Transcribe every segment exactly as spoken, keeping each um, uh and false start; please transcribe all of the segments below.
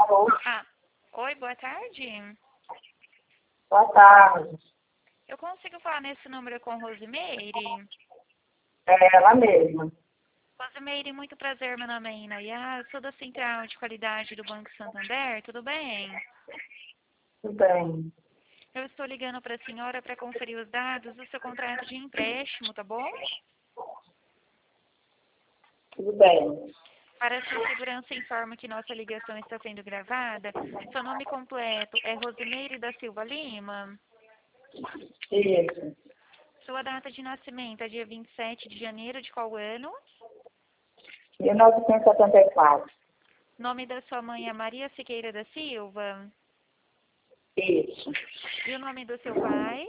Alô? Ah, oi, boa tarde. Boa tarde. Eu consigo falar nesse número com Rosimeire? É ela mesma. Rosimeire, muito prazer, meu nome é Inayá, eu sou da Central de Qualidade do Banco Santander, tudo bem? Tudo bem. Eu estou ligando para a senhora para conferir os dados do seu contrato de empréstimo, tá bom? Tudo bem. Para sua segurança, informo que nossa ligação está sendo gravada. Seu nome completo é Rosimeire da Silva Lima. Isso. Sua data de nascimento é dia vinte e sete de janeiro de qual ano? mil novecentos e setenta e quatro. Nome da sua mãe é Maria Siqueira da Silva. Isso. E o nome do seu pai?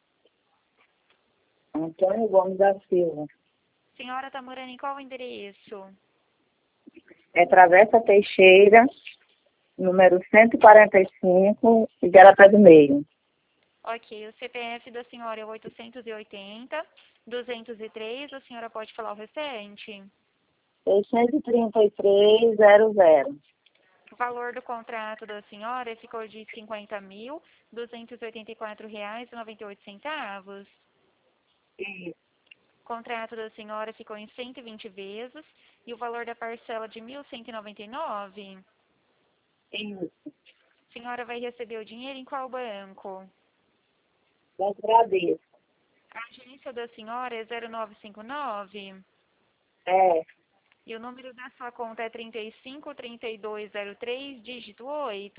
Antônio Gomes da Silva. Senhora está morando em qual endereço? É Travessa Teixeira, número cento e quarenta e cinco, Igarapé do Meio. Ok, o C P F da senhora é oitocentos e oitenta, duzentos e três, a senhora pode falar o restante? seiscentos e trinta e três, zero zero. O valor do contrato da senhora ficou de cinquenta mil, duzentos e oitenta e quatro reais e noventa e oito centavos. Isso. O contrato da senhora ficou em cento e vinte vezes e o valor da parcela de mil cento e noventa e nove. Isso. A senhora vai receber o dinheiro em qual banco? Das Bradesco. A agência da senhora é zero nove cinco nove É. e o número da sua conta é trinta e cinco, trinta e dois, zero três, dígito oito.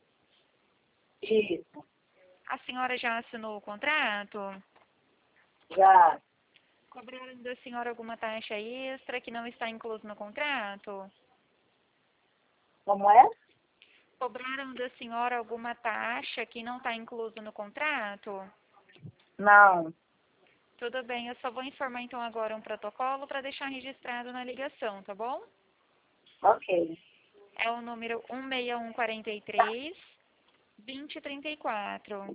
Isso. A senhora já assinou o contrato? Já. Cobraram da senhora alguma taxa extra que não está incluso no contrato? Como é? Cobraram da senhora alguma taxa que não está incluso no contrato? Não. Tudo bem, eu só vou informar então agora um protocolo para deixar registrado na ligação, tá bom? Ok. É o número um seis um quatro três, dois zero três quatro.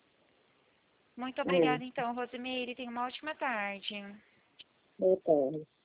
Muito obrigada Isso. então, Rosimeire. Tenha uma ótima tarde. Boa tarde.